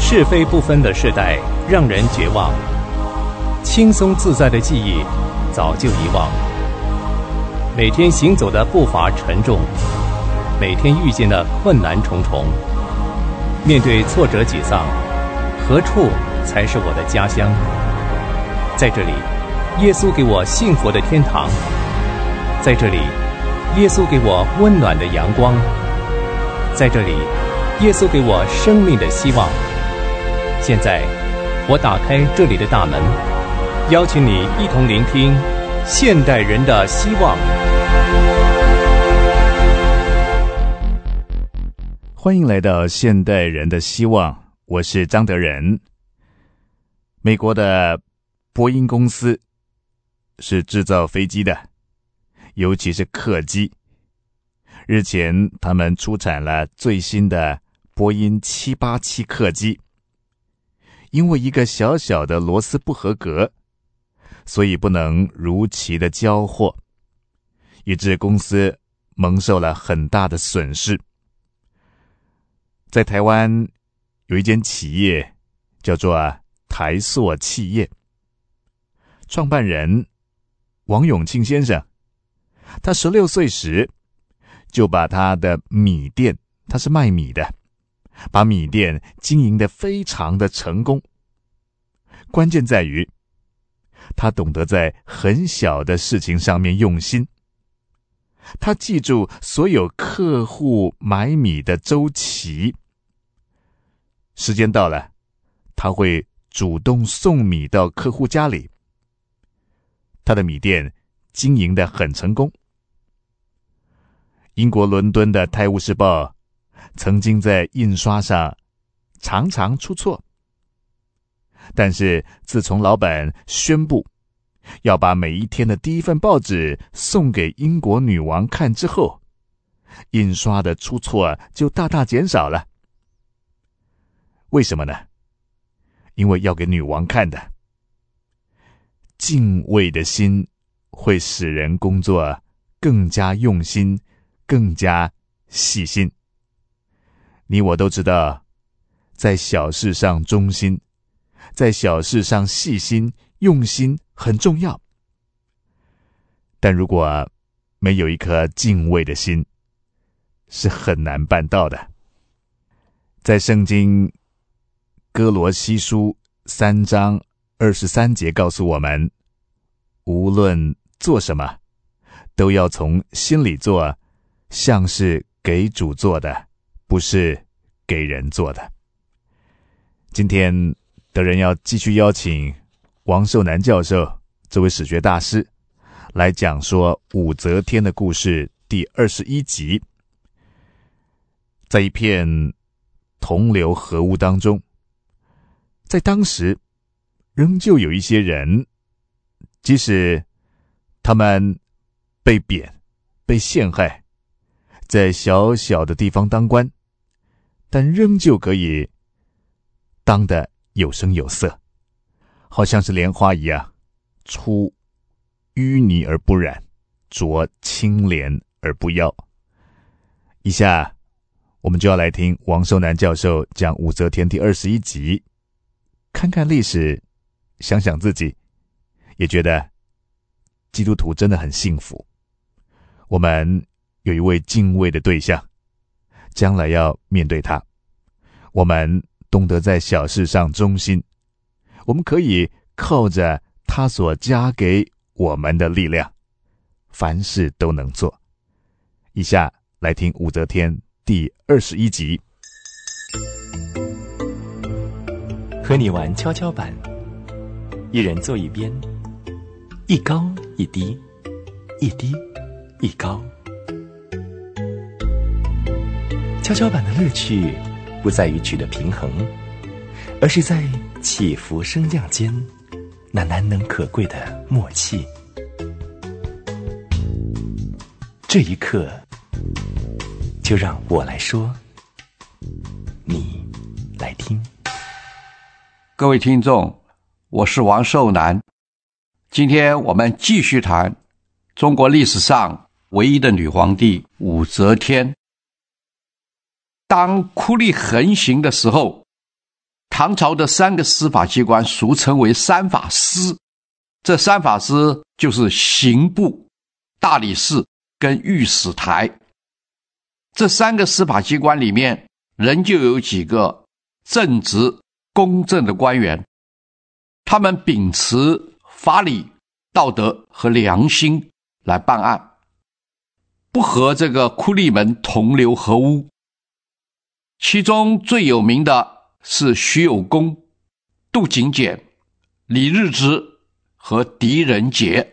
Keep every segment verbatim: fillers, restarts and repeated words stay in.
是非不分的世代让人绝望，轻松自在的记忆早就遗忘。每天行走的步伐沉重，每天遇见的困难重重。面对挫折沮丧，何处才是我的家乡？在这里，耶稣给我幸福的天堂。在这里，耶稣给我温暖的阳光。在这里，耶稣给我生命的希望。现在，我打开这里的大门，邀请你一同聆听现代人的希望。 欢迎来到现代人的希望，我是张德仁。美国的波音公司是制造飞机的，尤其是客机。日前他们出产了最新的波音七八七客机，因为一个小小的螺丝不合格，所以不能如期的交货，以致公司蒙受了很大的损失。在台湾有一间企业叫做台塑企业，创办人王永庆先生，他十六岁时就把他的米店，他是卖米的，把米店经营得非常的成功。关键在于他懂得在很小的事情上面用心，他记住所有客户买米的周期，时间到了，他会主动送米到客户家里。他的米店经营得很成功。英国伦敦的《泰晤士报》曾经在印刷上常常出错，但是自从老板宣布要把每一天的第一份报纸送给英国女王看之后，印刷的出错就大大减少了。为什么呢？因为要给女王看的。敬畏的心会使人工作更加用心，更加细心。你我都知道，在小事上忠心，在小事上细心用心很重要。但如果没有一颗敬畏的心，是很难办到的。在圣经哥罗西书三章二十三节告诉我们，无论做什么，都要从心里做，像是给主做的，不是给人做的。今天德仁要继续邀请王寿南教授这位史学大师来讲说武则天的故事第二十一集。在一片同流合污当中，在当时仍旧有一些人，即使他们被贬被陷害，在小小的地方当官，但仍旧可以当得有声有色，好像是莲花一样，出淤泥而不染，着清廉而不妖。以下我们就要来听王寿南教授讲武则天第二十一集，看看历史，想想自己，也觉得基督徒真的很幸福。我们有一位敬畏的对象，将来要面对他。我们懂得在小事上忠心，我们可以靠着他所加给我们的力量，凡事都能做。以下来听武则天第二十一集。 和你玩跷跷板，一人坐一边，一高一低，一低一高。跷跷板的乐趣不在于取得平衡，而是在起伏升降间那难能可贵的默契。这一刻，就让我来说，你来听。 各位听众，我是王寿南。今天我们继续谈中国历史上唯一的女皇帝武则天。当酷吏横行的时候，她唐朝的三个司法机关俗称为三法司，这三法司就是刑部、大理寺跟御史台。这三个司法机关里面仍旧有几个正直公正的官员，他们秉持法理、道德和良心来办案，不和这个酷吏们同流合污。其中最有名的是徐有功、杜景简、李日之和狄仁杰。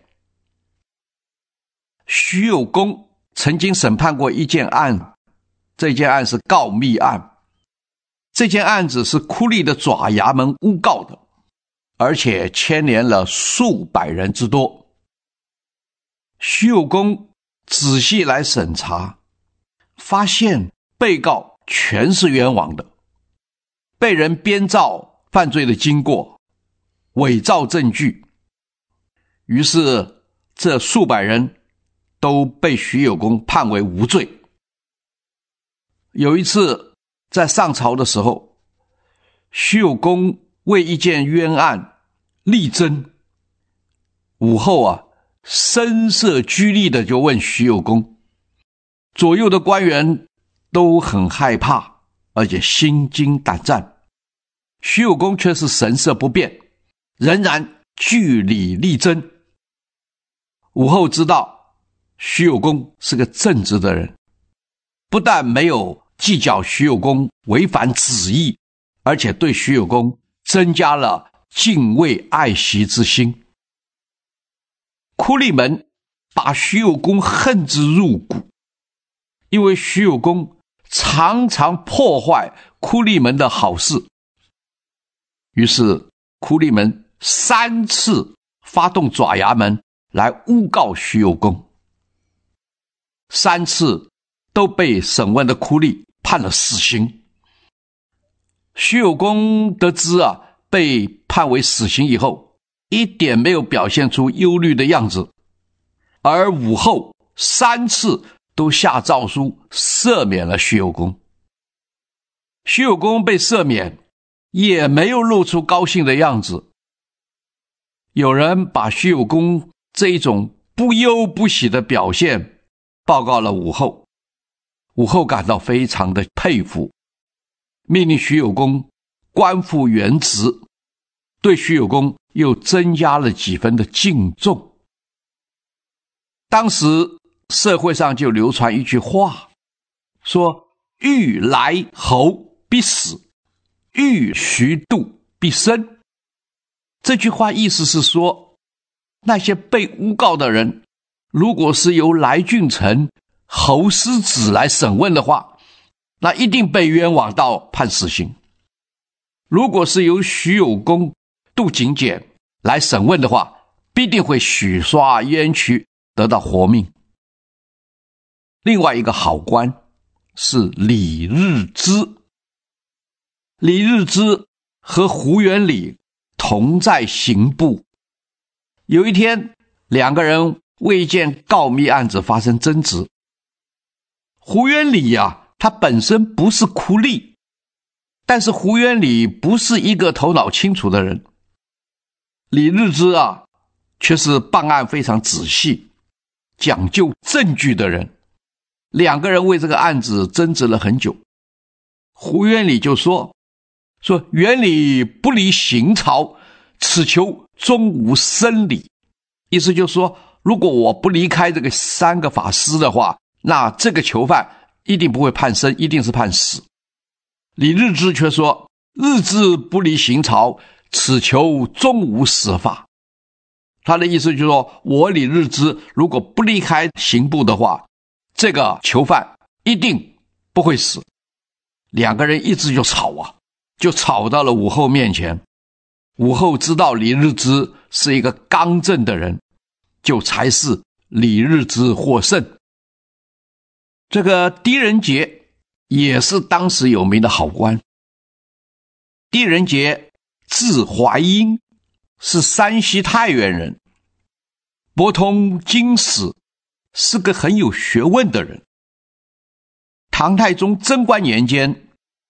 徐有功曾经审判过一件案，这件案是告密案。这件案子是酷吏的爪牙们诬告的，而且牵连了数百人之多。徐有功仔细来审查，发现被告全是冤枉的，被人编造犯罪的经过，伪造证据。于是这数百人都被徐有功判为无罪。有一次在上朝的时候，徐有功为一件冤案力争，午后啊，声色俱厉的就问徐有功，左右的官员都很害怕，而且心惊胆战。徐有功却是神色不变，仍然据理力争。午后知道徐有功是个正直的人，不但没有计较徐有功违反旨意，而且对徐有功增加了敬畏爱惜之心。酷吏们把徐有功恨之入骨，因为徐有功常常破坏酷吏们的好事。于是酷吏们三次发动爪牙门来诬告徐有功，三次都被审问的酷吏判了死刑。徐有功得知啊被判为死刑以后，一点没有表现出忧虑的样子，而武后三次都下诏书赦免了徐有功。徐有功被赦免，也没有露出高兴的样子。有人把徐有功这一种不忧不喜的表现报告了武后，武后感到非常的佩服，命令徐有功官复原职，对徐有功又增加了几分的敬重。当时社会上就流传一句话，说欲来侯必死，欲徐度必生。这句话意思是说，那些被诬告的人，如果是由来俊臣、侯师子来审问的话，那一定被冤枉到判死刑。如果是由徐有功、杜景简来审问的话，必定会洗刷冤屈，得到活命。另外一个好官是李日之。李日之和胡元礼同在刑部。有一天，两个人为一件告密案子发生争执。胡元礼啊，他本身不是酷吏，但是胡元礼不是一个头脑清楚的人。李日之啊，却是办案非常仔细，讲究证据的人。两个人为这个案子争执了很久。胡元礼就说说元礼不离刑朝，此囚终无生理。意思就是说，如果我不离开这个三个法师的话，那这个囚犯一定不会判生，一定是判死。李日之却说，日之不离刑朝，此囚终无死法。他的意思就是说，我李日之如果不离开刑部的话，这个囚犯一定不会死。两个人一直就吵啊，就吵到了武后面前。武后知道李日之是一个刚正的人，就裁示李日之获胜。这个狄仁杰也是当时有名的好官。狄仁杰字怀英，是山西太原人，博通经史，是个很有学问的人。唐太宗贞观年间，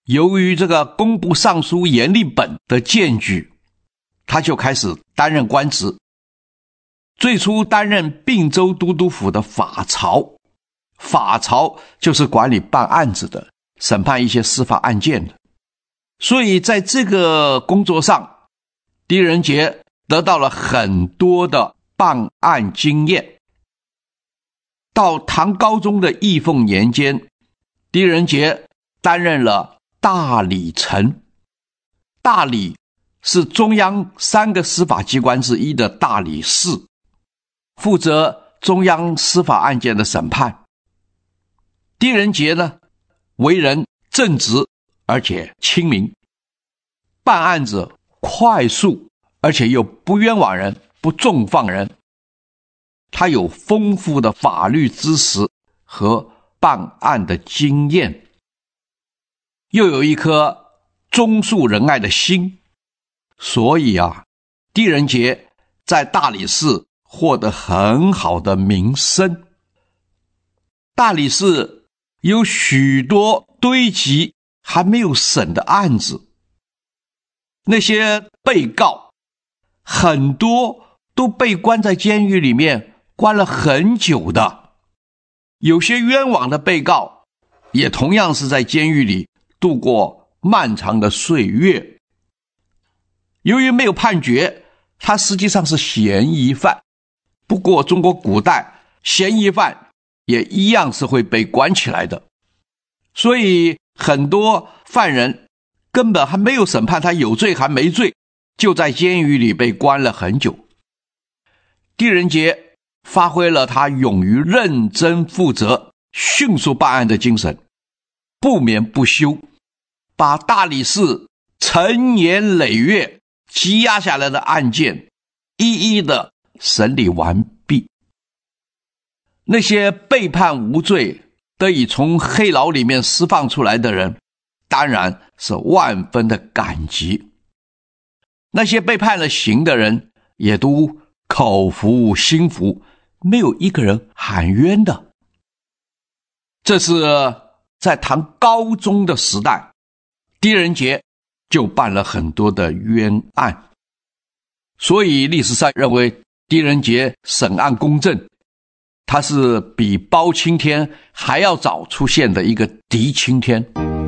由于这个工部尚书阎立本的荐举，他就开始担任官职。最初担任并州都督府的法曹，法曹就是管理办案子的，审判一些司法案件的。所以在这个工作上，狄仁杰得到了很多的办案经验。到唐高宗的义凤年间，狄仁杰担任了大理丞。大理是中央三个司法机关之一的大理寺，负责中央司法案件的审判。狄仁杰呢，为人正直而且亲民，办案子快速，而且又不冤枉人，不重放人。他有丰富的法律知识和办案的经验，又有一颗忠恕仁爱的心，所以啊，狄仁杰在大理寺获得很好的名声。大理寺有许多堆积还没有审的案子，那些被告很多都被关在监狱里面，关了很久的。有些冤枉的被告也同样是在监狱里度过漫长的岁月。由于没有判决，他实际上是嫌疑犯。不过中国古代嫌疑犯也一样是会被关起来的，所以很多犯人根本还没有审判他有罪还没罪，就在监狱里被关了很久。狄仁杰发挥了他勇于认真负责、迅速办案的精神，不眠不休，把大理寺成年累月积压下来的案件一一的审理完毕。那些被判无罪得以从黑牢里面释放出来的人，当然是万分的感激。那些被判了刑的人也都口服心服，没有一个人喊冤的。这是在唐高宗的时代，狄仁杰就办了很多的冤案，所以历史上认为狄仁杰审案公正，他是比包青天还要早出现的一个狄青天。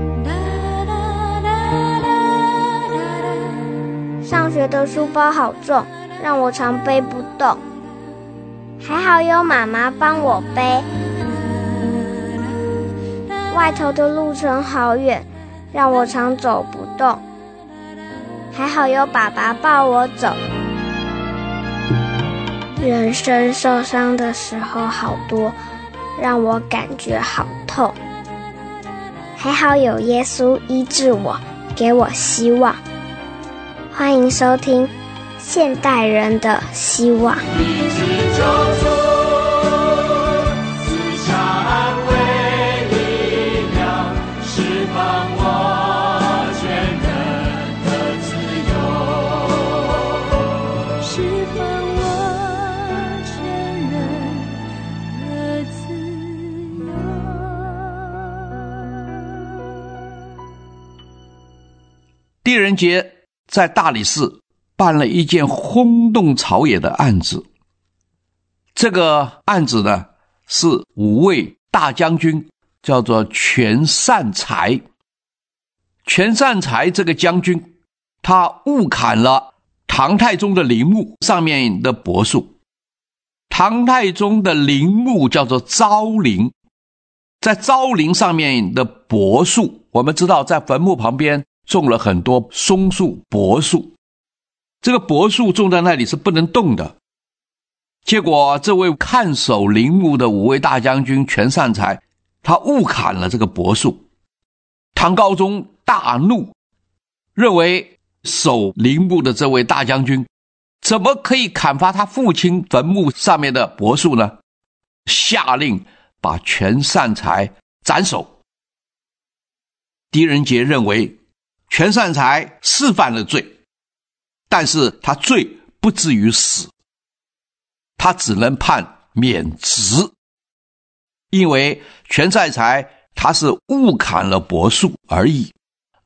上学的书包好重，让我常背不动，还好有妈妈帮我背。外头的路程好远，让我常走不动，还好有爸爸抱我走。人生受伤的时候好多，让我感觉好痛，还好有耶稣医治我，给我希望。欢迎收听现代人的希望。 狄仁杰在大理寺办了一件轰动朝野的案子。这个案子呢，是五位大将军，叫做全善才。全善才这个将军，他误砍了唐太宗的陵墓上面的柏树。唐太宗的陵墓叫做昭陵，在昭陵上面的柏树，我们知道在坟墓旁边种了很多松树、柏树，这个柏树种在那里是不能动的。结果这位看守陵墓的五位大将军全善才，他误砍了这个柏树。唐高宗大怒，认为守陵墓的这位大将军怎么可以砍伐他父亲坟墓上面的柏树呢？下令把全善才斩首。狄仁杰认为全善才是犯了罪，但是他罪不至于死，他只能判免职，因为全善才他是误砍了柏树而已，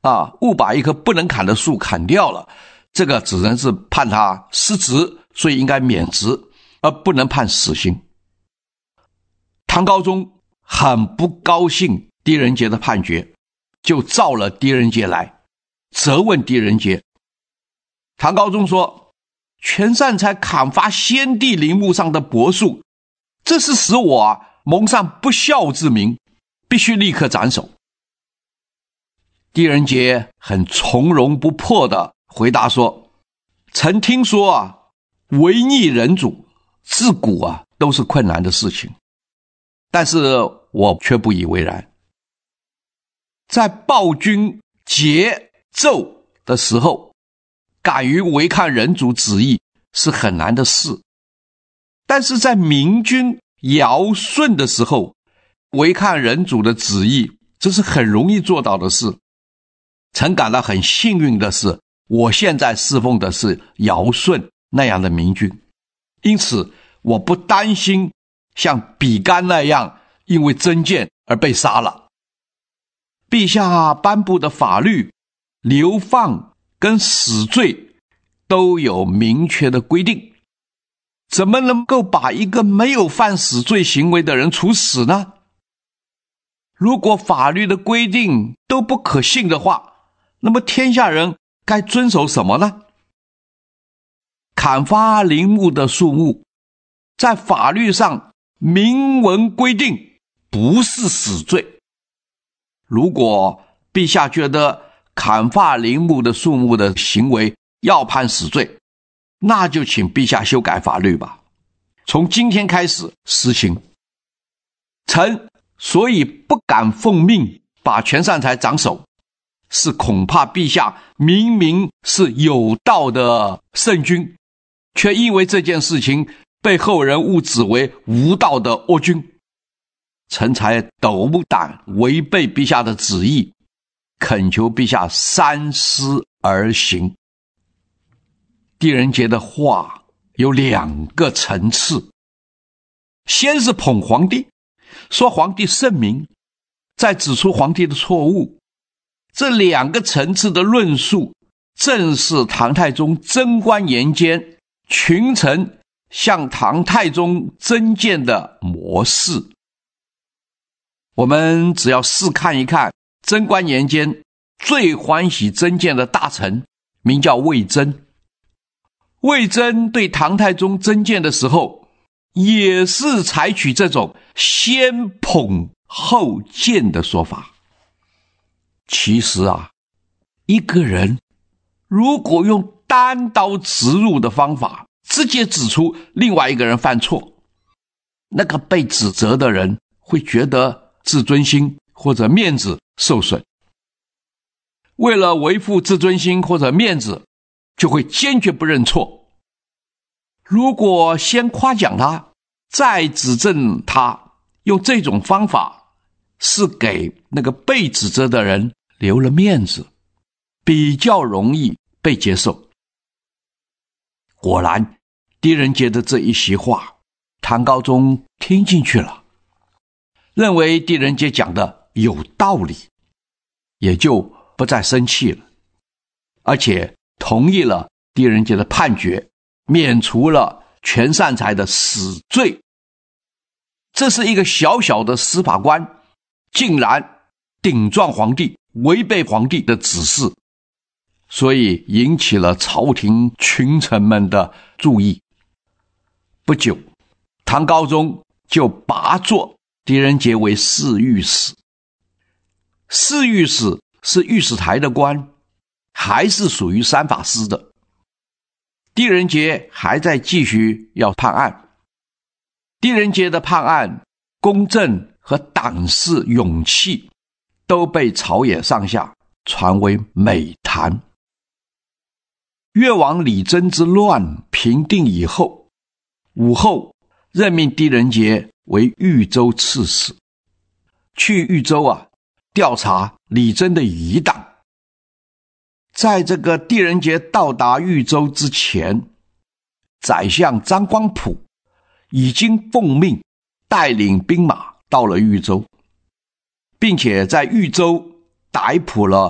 啊，误把一棵不能砍的树砍掉了，这个只能是判他失职，所以应该免职，而不能判死刑。唐高宗很不高兴狄仁杰的判决，就召了狄仁杰来，责问狄仁杰。唐高宗说，全善才砍伐先帝陵墓上的柏树，这是使我啊蒙上不孝之名，必须立刻斩首。狄仁杰很从容不迫地回答说，臣听说啊，违逆人主自古啊都是困难的事情，但是我却不以为然。在暴君桀纣的时候，敢于违抗人主旨意是很难的事，但是在明君尧舜的时候，违抗人主的旨意，这是很容易做到的事。臣感到很幸运的是，我现在侍奉的是尧舜那样的明君，因此我不担心像比干那样因为增谏而被杀了。陛下颁布的法律，流放跟死罪都有明确的规定，怎么能够把一个没有犯死罪行为的人处死呢？如果法律的规定都不可信的话，那么天下人该遵守什么呢？砍伐陵墓的树木，在法律上明文规定不是死罪。如果陛下觉得砍伐陵墓的树木的行为要判死罪，那就请陛下修改法律吧，从今天开始实行。臣所以不敢奉命把全善才斩首，是恐怕陛下明明是有道的圣君，却因为这件事情被后人误指为无道的恶君，臣才斗胆违背陛下的旨意，恳求陛下三思而行。狄仁杰的话有两个层次，先是捧皇帝，说皇帝圣明，再指出皇帝的错误。这两个层次的论述，正是唐太宗贞观年间群臣向唐太宗增谏的模式。我们只要试看一看贞观年间最欢喜增谏的大臣，名叫魏征。魏征对唐太宗增谏的时候，也是采取这种先捧后谏的说法。其实啊，一个人如果用单刀直入的方法直接指出另外一个人犯错，那个被指责的人会觉得自尊心或者面子受损，为了维护自尊心或者面子，就会坚决不认错。如果先夸奖他，再指正他，用这种方法是给那个被指责的人留了面子，比较容易被接受。果然，狄仁杰的这一席话，唐高宗听进去了，认为狄仁杰讲的有道理，也就不再生气了，而且同意了狄仁杰的判决，免除了全善才的死罪。这是一个小小的司法官，竟然顶撞皇帝，违背皇帝的指示，所以引起了朝廷群臣们的注意。不久，唐高宗就拔擢狄仁杰为侍御史。侍御史是御史台的官，还是属于三法司的。狄仁杰还在继续要判案。狄仁杰的判案公正和胆识勇气都被朝野上下传为美谈。越王李真之乱平定以后，武后任命狄仁杰为豫州刺史，去豫州啊调查李真的余党。在这个狄仁杰到达豫州之前，宰相张光普已经奉命带领兵马到了豫州，并且在豫州逮捕了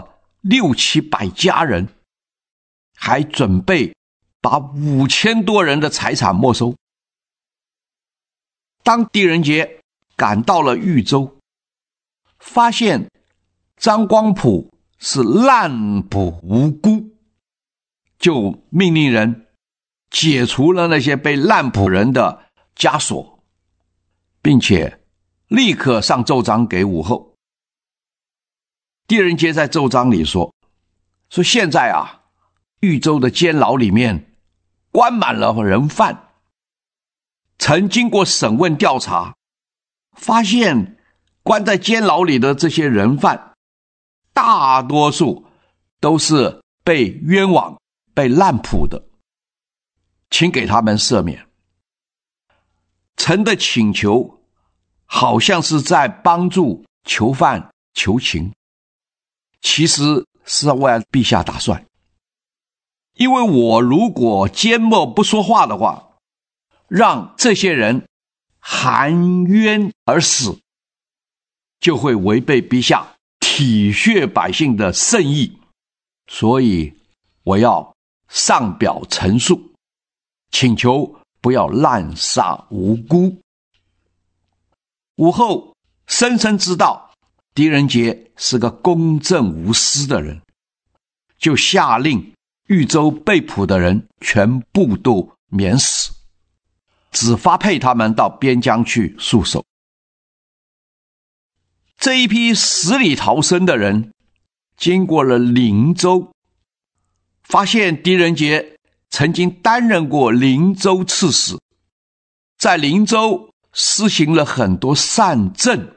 六七百家人，还准备把五千多人的财产没收。当狄仁杰赶到了豫州，发现张光普是滥捕无辜，就命令人解除了那些被滥捕人的枷锁，并且立刻上奏章给武后。狄仁杰在奏章里说，说现在啊，豫州的监牢里面关满了人犯，曾经过审问调查，发现关在监牢里的这些人犯，大多数都是被冤枉、被滥捕的，请给他们赦免。臣的请求好像是在帮助囚犯求情，其实是为了陛下打算。因为我如果缄默不说话的话，让这些人含冤而死，就会违背陛下体恤百姓的圣意，所以我要上表陈述，请求不要滥杀无辜。武后深深知道狄仁杰是个公正无私的人，就下令豫州被捕的人全部都免死，只发配他们到边疆去戍守。这一批死里逃生的人经过了灵州，发现狄仁杰曾经担任过灵州刺史，在灵州施行了很多善政。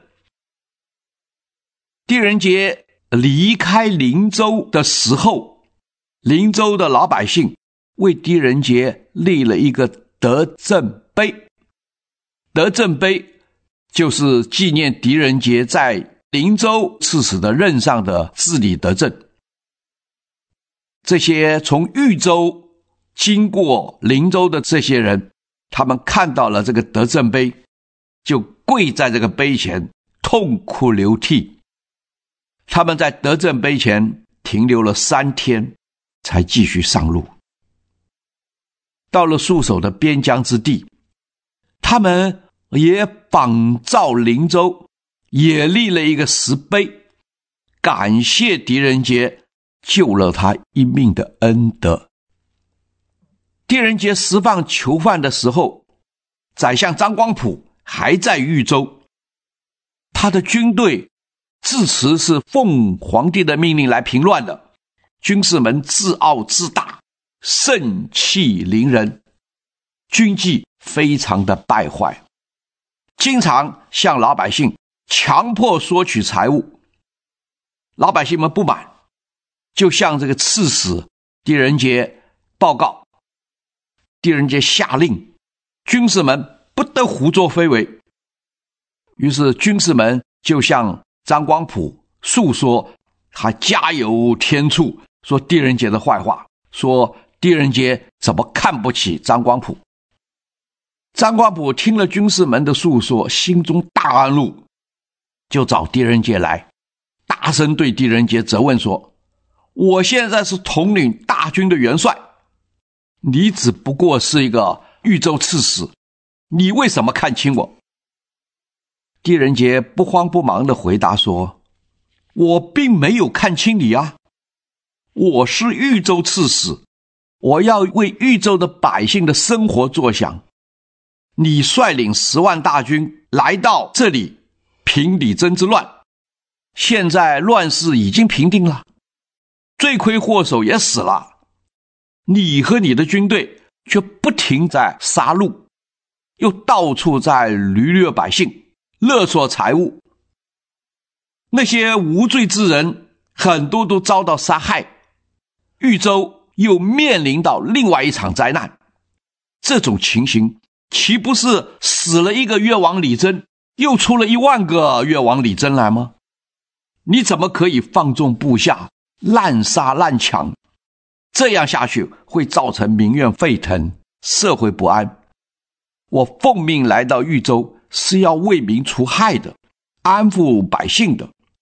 狄仁杰离开灵州的时候，灵州的老百姓为狄仁杰立了一个德政碑。德政碑就是纪念狄仁杰在灵州刺史的任上的治理德政。这些从豫州经过灵州的这些人，他们看到了这个德政碑，就跪在这个碑前痛哭流涕。他们在德政碑前停留了三天，才继续上路。到了戍守的边疆之地，他们也仿照灵州，也立了一个石碑，感谢狄仁杰救了他一命的恩德。狄仁杰释放囚犯的时候，宰相张光普还在豫州，他的军队自持是奉皇帝的命令来平乱的，军士们自傲自大，盛气凌人，军纪非常的败坏，经常向老百姓强迫索取财物。老百姓们不满，就向这个刺史狄仁杰报告。狄仁杰下令军士们不得胡作非为，于是军士们就向张光普诉说他加油添醋，说狄仁杰的坏话，说狄仁杰怎么看不起张光普。张光普听了军士们的诉说，心中大怒，就找狄仁杰来，大声对狄仁杰责问说，我现在是统领大军的元帅，你只不过是一个豫州刺史，你为什么看轻我？狄仁杰不慌不忙地回答说，我并没有看轻你啊，我是豫州刺史，我要为豫州的百姓的生活着想，你率领十万大军来到这里平李真之乱，现在乱世已经平定了，罪魁祸首也死了，你和你的军队却不停在杀戮，又到处在掳掠百姓，勒索财物，那些无罪之人很多都遭到杀害，豫州又面临到另外一场灾难。这种情形岂不是死了一个越王李真，又出了一万个越王李真来吗？你怎么可以放纵部下，滥杀滥抢？这样下去会造成民怨沸腾，社会不安。我奉命来到豫州是要为民除害的，安抚百姓的，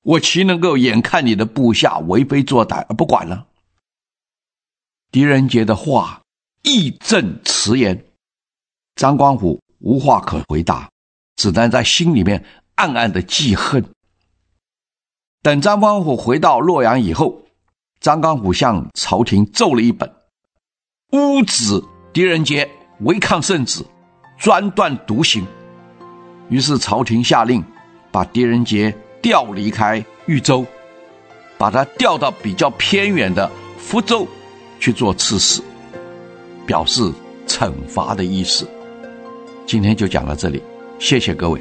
我岂能够眼看你的部下为非作歹而不管呢？狄仁杰的话义正辞严，张光虎无话可回答，只能在心里面暗暗的记恨。等张光虎回到洛阳以后，张光虎向朝廷奏了一本，诬指狄仁杰违抗圣旨，专断独行。于是朝廷下令把狄仁杰调离开豫州，把他调到比较偏远的福州去做刺史，表示惩罚的意思。今天就讲到这里，谢谢各位。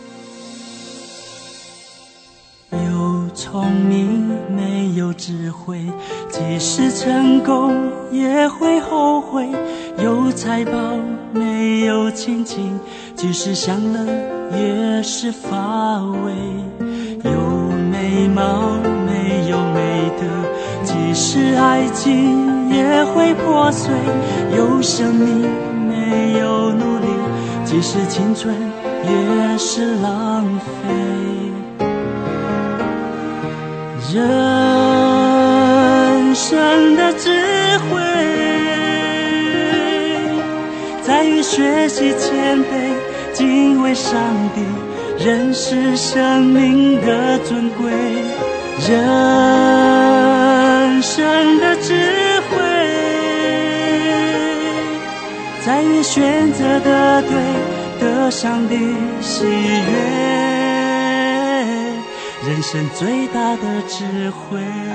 有聪明没有智慧，即使成功也会后悔；有财宝没有亲情，即使享乐也是乏味；有美貌没有美德，即使爱情也会破碎；有生命没有努力，即使青春也是浪费。人生的智慧在于学习谦卑，敬畏上帝，认识生命的尊贵。人生的智慧在于选择的对，得上帝喜悦。人生最大的智慧。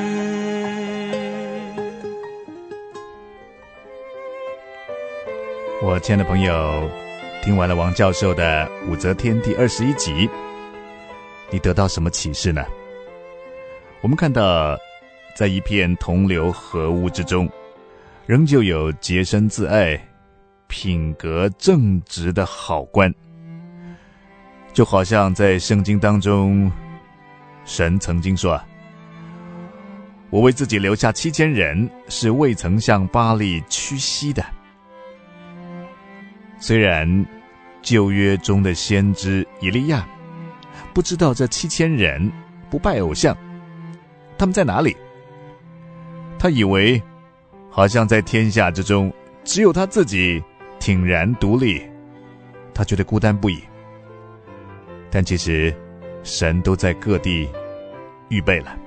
我亲爱的朋友，听完了王教授的武则天第二十一集，你得到什么启示呢？我们看到在一片同流合污之中，仍旧有洁身自爱、品格正直的好官。就好像在圣经当中，神曾经说，我为自己留下七千人，是未曾向巴力屈膝的。虽然旧约中的先知以利亚不知道这七千人不拜偶像，他们在哪里？他以为好像在天下之中只有他自己挺然独立，他觉得孤单不已。但其实神都在各地预备了。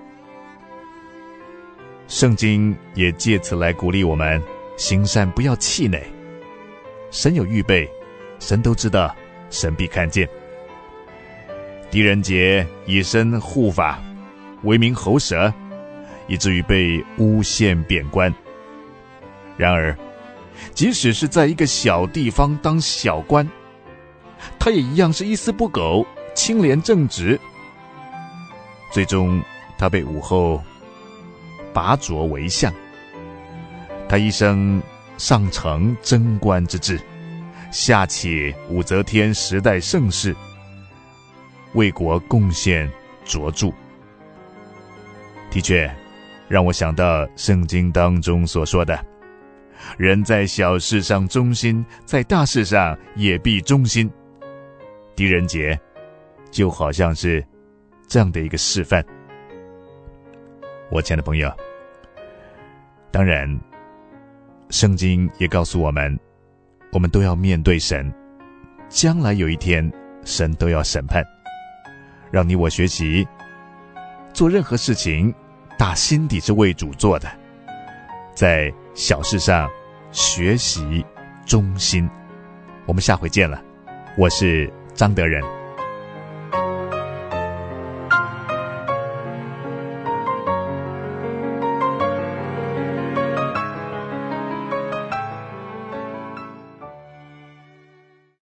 圣经也借此来鼓励我们行善不要气馁，神有预备，神都知道，神必看见。狄仁杰以身护法，为民喉舌，以至于被诬陷贬官。然而即使是在一个小地方当小官，他也一样是一丝不苟，清廉正直。最终他被武后拔擢为相，他一生上承贞观之治，下启武则天时代盛世，为国贡献卓著。的确让我想到圣经当中所说的，人在小事上忠心，在大事上也必忠心。狄仁杰就好像是这样的一个示范。我亲爱的朋友，当然圣经也告诉我们，我们都要面对神，将来有一天神都要审判。让你我学习做任何事情打心底是为主做的，在小事上学习忠心。我们下回见了，我是张德仁。